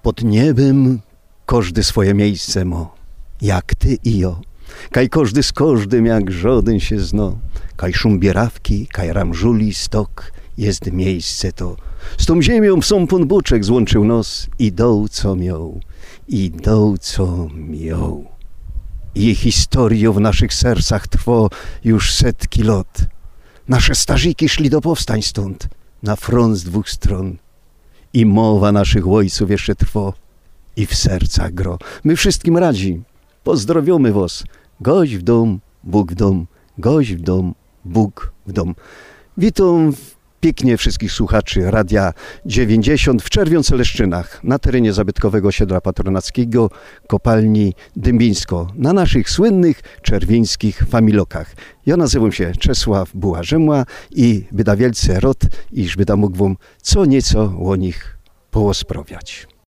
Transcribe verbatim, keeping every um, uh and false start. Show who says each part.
Speaker 1: Pod niebem każdy swoje miejsce mo, jak ty i jo. Kaj każdy z każdym jak żaden się zno. Kaj szum bierawki, kaj ramżuli stok, jest miejsce to. Z tą ziemią psom pan Boczek złączył nos i doł co miał, i doł co miał. I historio w naszych sercach trwo już setki lat. Nasze starzyki szli do powstań stąd, na front z dwóch stron. I mowa naszych ojców jeszcze trwo, i w sercach gro. My wszystkim radzi, pozdrowiamy was. Gość w dom, Bóg w dom, gość w dom, Bóg w dom. Witam pięknie wszystkich słuchaczy Radia dziewięćdziesiąt w Czerwionceleszczynach, na terenie zabytkowego osiedla patronackiego kopalni Dębińsko, na naszych słynnych czerwińskich familokach. Ja nazywam się Czesław Buła-Rzemła i byda wielce rod, iż byda mógł wam co nieco o nich poosprowiać.